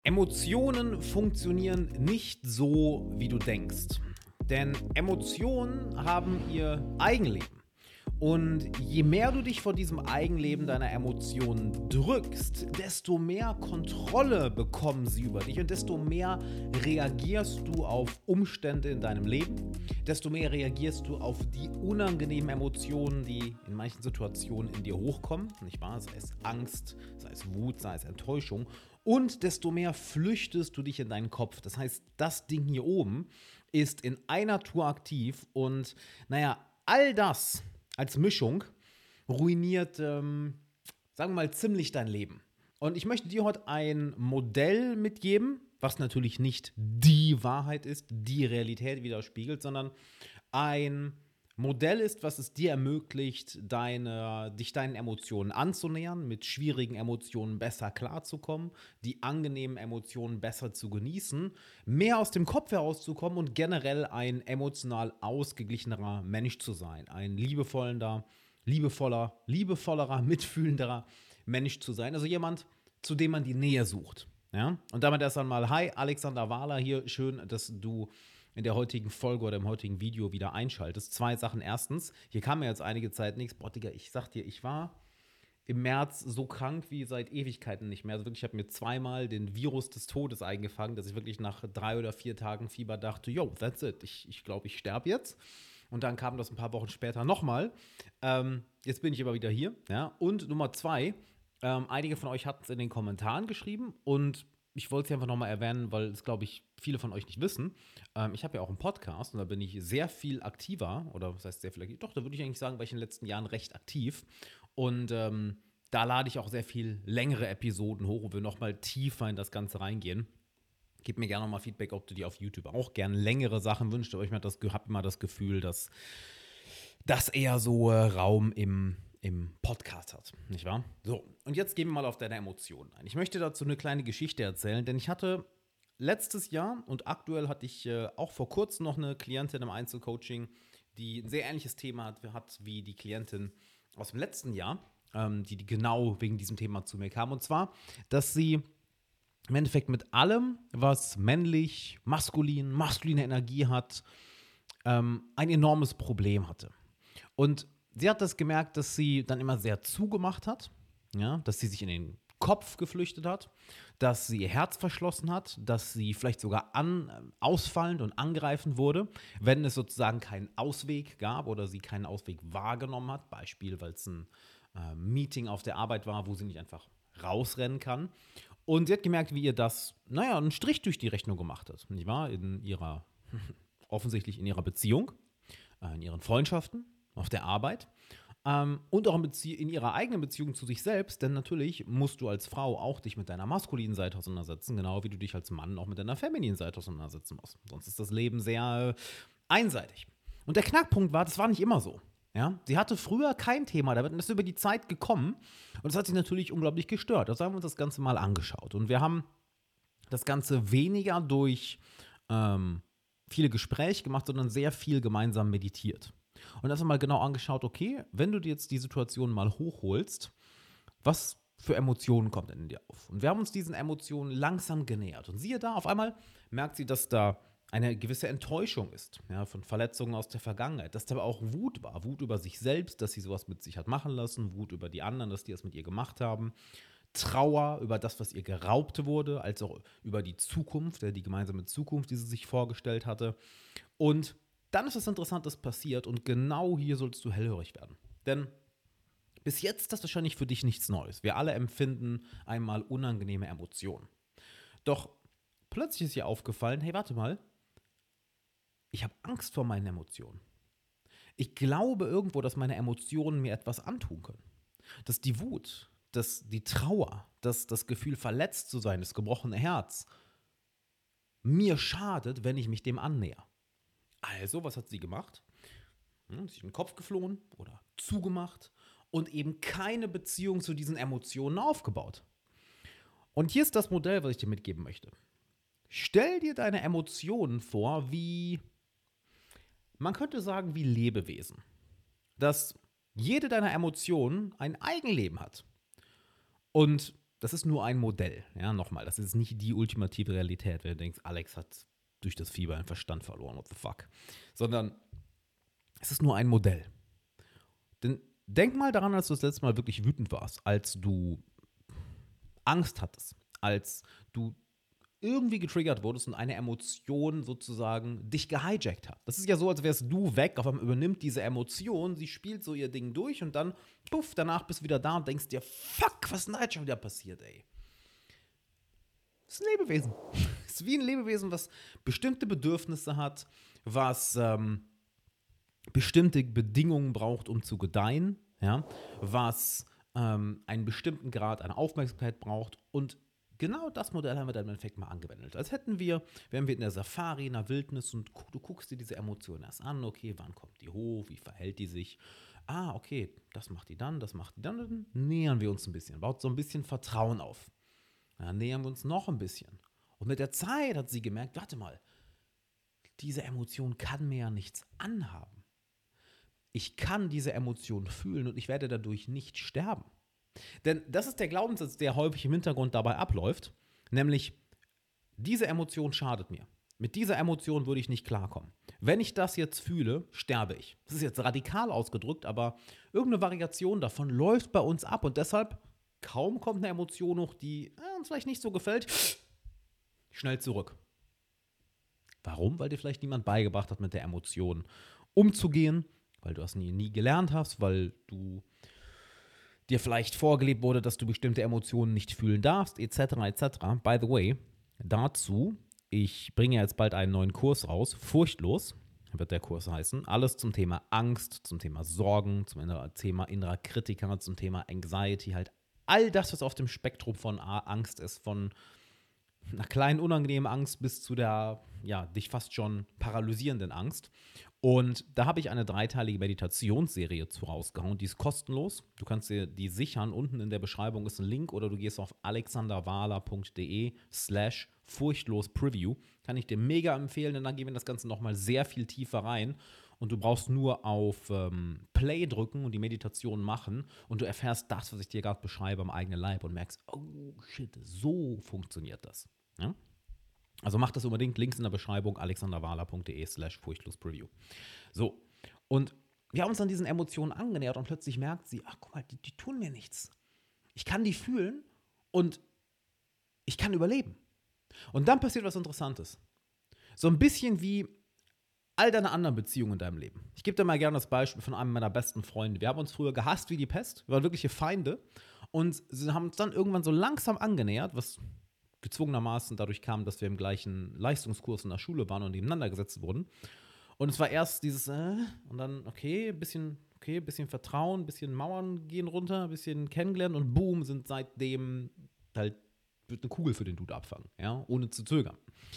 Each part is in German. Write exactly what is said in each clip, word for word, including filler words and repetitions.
Emotionen funktionieren nicht so, wie du denkst. Denn Emotionen haben ihr Eigenleben. Und je mehr du dich vor diesem Eigenleben deiner Emotionen drückst, desto mehr Kontrolle bekommen sie über dich und desto mehr reagierst du auf Umstände in deinem Leben, desto mehr reagierst du auf die unangenehmen Emotionen, die in manchen Situationen in dir hochkommen, nicht wahr? Sei es Angst, sei es Wut, sei es Enttäuschung. Und desto mehr flüchtest du dich in deinen Kopf. Das heißt, das Ding hier oben ist in einer Tour aktiv und naja, all das als Mischung ruiniert, ähm, sagen wir mal, ziemlich dein Leben. Und ich möchte dir heute ein Modell mitgeben, was natürlich nicht die Wahrheit ist, die Realität widerspiegelt, sondern ein Modell ist, was es dir ermöglicht, deine, dich deinen Emotionen anzunähern, mit schwierigen Emotionen besser klarzukommen, die angenehmen Emotionen besser zu genießen, mehr aus dem Kopf herauszukommen und generell ein emotional ausgeglichenerer Mensch zu sein. Ein liebevoller, liebevoller, liebevollerer, mitfühlenderer Mensch zu sein. Also jemand, zu dem man die Nähe sucht. Ja? Und damit erst einmal, hi, Alexander Wahler hier. Schön, dass du in der heutigen Folge oder im heutigen Video wieder einschaltest. Zwei Sachen. Erstens, hier kam mir jetzt einige Zeit nichts. Boah, Digga, ich sag dir, ich war im März so krank wie seit Ewigkeiten nicht mehr. Also wirklich, ich habe mir zweimal den Virus des Todes eingefangen, dass ich wirklich nach drei oder vier Tagen Fieber dachte, yo, that's it. Ich glaube, ich, glaub, ich sterbe jetzt. Und dann kam das ein paar Wochen später nochmal. Ähm, jetzt bin ich aber wieder hier. Ja? Und Nummer zwei, ähm, einige von euch hatten es in den Kommentaren geschrieben und ich wollte es einfach nochmal erwähnen, weil es, glaube ich, viele von euch nicht wissen. Ähm, ich habe ja auch einen Podcast und da bin ich sehr viel aktiver, oder was heißt sehr viel aktiver? Doch, da würde ich eigentlich sagen, war ich in den letzten Jahren recht aktiv. Und ähm, da lade ich auch sehr viel längere Episoden hoch, wo wir nochmal tiefer in das Ganze reingehen. Gib mir gerne nochmal Feedback, ob du dir auf YouTube auch gerne längere Sachen wünschst, aber ich habe immer das Gefühl, dass das eher so äh, Raum im im Podcast hat, nicht wahr? So, und jetzt gehen wir mal auf deine Emotionen ein. Ich möchte dazu eine kleine Geschichte erzählen, denn ich hatte letztes Jahr und aktuell hatte ich äh, auch vor kurzem noch eine Klientin im Einzelcoaching, die ein sehr ähnliches Thema hat, hat wie die Klientin aus dem letzten Jahr, ähm, die, die genau wegen diesem Thema zu mir kam. Und zwar, dass sie im Endeffekt mit allem, was männlich, maskulin, maskuline Energie hat, ähm, ein enormes Problem hatte. Und sie hat das gemerkt, dass sie dann immer sehr zugemacht hat, ja, dass sie sich in den Kopf geflüchtet hat, dass sie ihr Herz verschlossen hat, dass sie vielleicht sogar an, ausfallend und angreifend wurde, wenn es sozusagen keinen Ausweg gab oder sie keinen Ausweg wahrgenommen hat. Beispiel, weil es ein äh, Meeting auf der Arbeit war, wo sie nicht einfach rausrennen kann. Und sie hat gemerkt, wie ihr das, naja, einen Strich durch die Rechnung gemacht hat, nicht wahr? In ihrer, offensichtlich in ihrer Beziehung, äh, in ihren Freundschaften, auf der Arbeit ähm, und auch in, Bezie- in ihrer eigenen Beziehung zu sich selbst, denn natürlich musst du als Frau auch dich mit deiner maskulinen Seite auseinandersetzen, genau wie du dich als Mann auch mit deiner femininen Seite auseinandersetzen musst. Sonst ist das Leben sehr äh, einseitig. Und der Knackpunkt war, das war nicht immer so. Ja? Sie hatte früher kein Thema damit und ist über die Zeit gekommen und das hat sie natürlich unglaublich gestört. Also haben wir uns das Ganze mal angeschaut und wir haben das Ganze weniger durch ähm, viele Gespräche gemacht, sondern sehr viel gemeinsam meditiert. Und das haben wir mal genau angeschaut, okay, wenn du dir jetzt die Situation mal hochholst, was für Emotionen kommen denn in dir auf? Und wir haben uns diesen Emotionen langsam genähert. Und siehe da, auf einmal merkt sie, dass da eine gewisse Enttäuschung ist, ja, von Verletzungen aus der Vergangenheit, dass da aber auch Wut war, Wut über sich selbst, dass sie sowas mit sich hat machen lassen, Wut über die anderen, dass die das mit ihr gemacht haben, Trauer über das, was ihr geraubt wurde, als auch über die Zukunft, die gemeinsame Zukunft, die sie sich vorgestellt hatte. Und dann ist was Interessantes passiert und genau hier sollst du hellhörig werden. Denn bis jetzt ist das wahrscheinlich für dich nichts Neues. Wir alle empfinden einmal unangenehme Emotionen. Doch plötzlich ist ihr aufgefallen, hey, warte mal, ich habe Angst vor meinen Emotionen. Ich glaube irgendwo, dass meine Emotionen mir etwas antun können. Dass die Wut, dass die Trauer, dass das Gefühl, verletzt zu sein, das gebrochene Herz, mir schadet, wenn ich mich dem annäher. Also, was hat sie gemacht? Hm, sich in den Kopf geflohen oder zugemacht und eben keine Beziehung zu diesen Emotionen aufgebaut. Und hier ist das Modell, was ich dir mitgeben möchte. Stell dir deine Emotionen vor wie, man könnte sagen, wie Lebewesen. Dass jede deiner Emotionen ein Eigenleben hat. Und das ist nur ein Modell. Ja, nochmal, das ist nicht die ultimative Realität, wenn du denkst, Alex hat durch das Fieber einen Verstand verloren, what the fuck. Sondern es ist nur ein Modell. Denn denk mal daran, als du das letzte Mal wirklich wütend warst, als du Angst hattest, als du irgendwie getriggert wurdest und eine Emotion sozusagen dich gehijackt hat. Das ist ja so, als wärst du weg, auf einmal übernimmt diese Emotion, sie spielt so ihr Ding durch und dann, puff, danach bist du wieder da und denkst dir, fuck, was ist denn da jetzt schon wieder passiert, ey? Das ist ein Lebewesen. Das ist wie ein Lebewesen, was bestimmte Bedürfnisse hat, was ähm, bestimmte Bedingungen braucht, um zu gedeihen, ja, was ähm, einen bestimmten Grad an Aufmerksamkeit braucht und genau das Modell haben wir dann im Endeffekt mal angewendet. Als hätten wir, wären wir in der Safari, in der Wildnis und du guckst dir diese Emotionen erst an, okay, wann kommt die hoch, wie verhält die sich? Ah, okay, das macht die dann, das macht die dann, dann nähern wir uns ein bisschen, baut so ein bisschen Vertrauen auf. Dann nähern wir uns noch ein bisschen. Und mit der Zeit hat sie gemerkt, warte mal, diese Emotion kann mir ja nichts anhaben. Ich kann diese Emotion fühlen und ich werde dadurch nicht sterben. Denn das ist der Glaubenssatz, der häufig im Hintergrund dabei abläuft, nämlich diese Emotion schadet mir. Mit dieser Emotion würde ich nicht klarkommen. Wenn ich das jetzt fühle, sterbe ich. Das ist jetzt radikal ausgedrückt, aber irgendeine Variation davon läuft bei uns ab und deshalb kaum kommt eine Emotion hoch, die äh, uns vielleicht nicht so gefällt, schnell zurück. Warum? Weil dir vielleicht niemand beigebracht hat, mit der Emotion umzugehen, weil du das nie, nie gelernt hast, weil du dir vielleicht vorgelebt wurde, dass du bestimmte Emotionen nicht fühlen darfst, et cetera et cetera. By the way, dazu, ich bringe jetzt bald einen neuen Kurs raus, Furchtlos wird der Kurs heißen. Alles zum Thema Angst, zum Thema Sorgen, zum Thema innerer Kritiker, zum Thema Anxiety, halt all das, was auf dem Spektrum von Angst ist, von einer kleinen unangenehmen Angst bis zu der, ja, dich fast schon paralysierenden Angst. Und da habe ich eine dreiteilige Meditationsserie zu rausgehauen, die ist kostenlos. Du kannst dir die sichern, unten in der Beschreibung ist ein Link oder du gehst auf alexanderwahler.de slash furchtlos Preview. Kann ich dir mega empfehlen, denn dann gehen wir das Ganze nochmal sehr viel tiefer rein. Und du brauchst nur auf ähm, Play drücken und die Meditation machen und du erfährst das, was ich dir gerade beschreibe, am eigenen Leib und merkst, oh shit, so funktioniert das. Ja? Also mach das unbedingt, Links in der Beschreibung, alexanderwahler.de slash furchtlos Preview. So, und wir haben uns an diesen Emotionen angenähert und plötzlich merkt sie, ach guck mal, die, die tun mir nichts. Ich kann die fühlen und ich kann überleben. Und dann passiert was Interessantes. So ein bisschen wie all deine anderen Beziehungen in deinem Leben. Ich gebe dir mal gerne das Beispiel von einem meiner besten Freunde. Wir haben uns früher gehasst wie die Pest, wir waren wirkliche Feinde und sie haben uns dann irgendwann so langsam angenähert, was gezwungenermaßen dadurch kam, dass wir im gleichen Leistungskurs in der Schule waren und nebeneinander gesetzt wurden. Und es war erst dieses, äh, und dann, okay, bisschen, okay, bisschen Vertrauen, bisschen Mauern gehen runter, bisschen kennengelernt und boom, sind seitdem halt, wird eine Kugel für den Dude abfangen, ja, ohne zu zögern.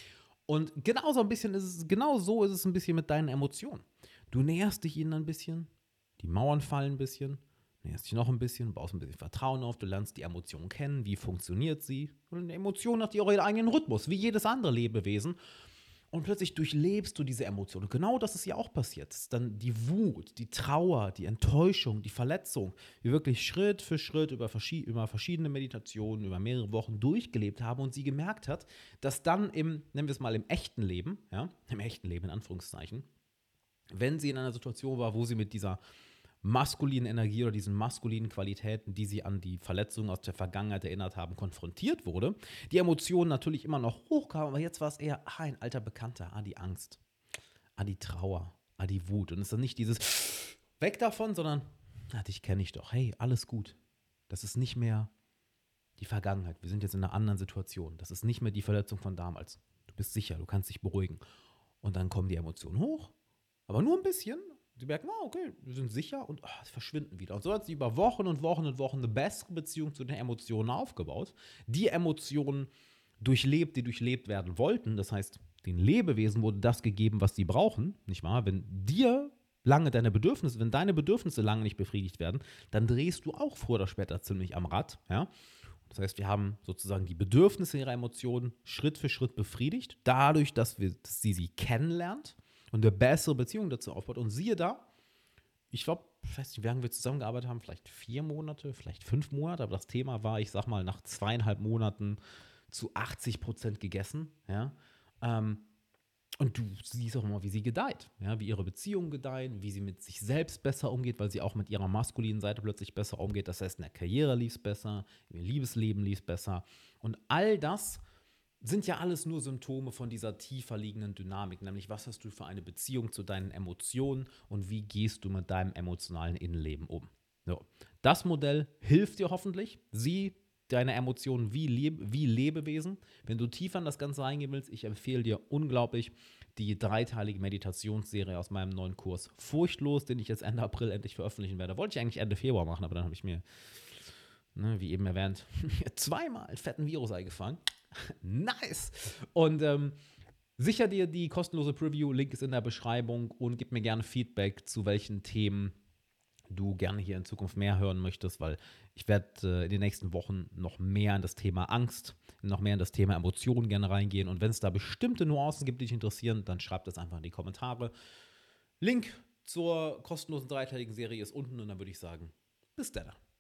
Und genauso ein bisschen ist es, genau so ist es ein bisschen mit deinen Emotionen. Du näherst dich ihnen ein bisschen, die Mauern fallen ein bisschen, näherst dich noch ein bisschen, baust ein bisschen Vertrauen auf, du lernst die Emotion kennen, wie funktioniert sie. Und eine Emotion hat die auch ihren eigenen Rhythmus, wie jedes andere Lebewesen. Und plötzlich durchlebst du diese Emotionen. Und genau das ist ja auch passiert. Es ist dann die Wut, die Trauer, die Enttäuschung, die Verletzung, die wir wirklich Schritt für Schritt über, verschied- über verschiedene Meditationen, über mehrere Wochen durchgelebt haben und sie gemerkt hat, dass dann im, nennen wir es mal im echten Leben, ja, im echten Leben in Anführungszeichen, wenn sie in einer Situation war, wo sie mit dieser maskulinen Energie oder diesen maskulinen Qualitäten, die sie an die Verletzungen aus der Vergangenheit erinnert haben, konfrontiert wurde. Die Emotionen natürlich immer noch hochkamen, aber jetzt war es eher, ah, ein alter Bekannter, ah, die Angst, ah, die Trauer, ah, die Wut. Und es ist dann nicht dieses weg davon, sondern, ah, dich kenne ich doch, hey, alles gut. Das ist nicht mehr die Vergangenheit, wir sind jetzt in einer anderen Situation. Das ist nicht mehr die Verletzung von damals. Du bist sicher, du kannst dich beruhigen. Und dann kommen die Emotionen hoch, aber nur ein bisschen. Sie merken, oh, okay, wir sind sicher und oh, es verschwinden wieder. Und so hat sie über Wochen und Wochen und Wochen eine bessere Beziehung zu den Emotionen aufgebaut. Die Emotionen durchlebt, die durchlebt werden wollten. Das heißt, den Lebewesen wurde das gegeben, was sie brauchen. Nicht wahr? Wenn dir lange deine Bedürfnisse, wenn deine Bedürfnisse lange nicht befriedigt werden, dann drehst du auch früher oder später ziemlich am Rad. Ja? Das heißt, wir haben sozusagen die Bedürfnisse ihrer Emotionen Schritt für Schritt befriedigt, dadurch, dass, wir, dass sie sie kennenlernt und eine bessere Beziehung dazu aufbaut. Und siehe da, ich glaube, ich weiß nicht, wie lange wir zusammengearbeitet haben, vielleicht vier Monate, vielleicht fünf Monate, aber das Thema war, ich sag mal, nach zweieinhalb Monaten zu achtzig Prozent gegessen, ja. Ähm, und du siehst auch immer, wie sie gedeiht, ja, wie ihre Beziehungen gedeihen, wie sie mit sich selbst besser umgeht, weil sie auch mit ihrer maskulinen Seite plötzlich besser umgeht. Das heißt, in der Karriere lief es besser, im Liebesleben lief es besser. Und all das sind ja alles nur Symptome von dieser tiefer liegenden Dynamik, nämlich was hast du für eine Beziehung zu deinen Emotionen und wie gehst du mit deinem emotionalen Innenleben um. So. Das Modell hilft dir hoffentlich. Sieh deine Emotionen wie, Leb wie Lebewesen. Wenn du tiefer in das Ganze reingehen willst, ich empfehle dir unglaublich die dreiteilige Meditationsserie aus meinem neuen Kurs Furchtlos, den ich jetzt Ende April endlich veröffentlichen werde. Wollte ich eigentlich Ende Februar machen, aber dann habe ich mir, ne, wie eben erwähnt, zweimal einen fetten Virus eingefangen. Nice! Und ähm, sicher dir die kostenlose Preview, Link ist in der Beschreibung und gib mir gerne Feedback, zu welchen Themen du gerne hier in Zukunft mehr hören möchtest, weil ich werde äh, in den nächsten Wochen noch mehr in das Thema Angst, noch mehr in das Thema Emotionen gerne reingehen. Und wenn es da bestimmte Nuancen gibt, die dich interessieren, dann schreib das einfach in die Kommentare. Link zur kostenlosen dreiteiligen Serie ist unten und dann würde ich sagen, bis dann.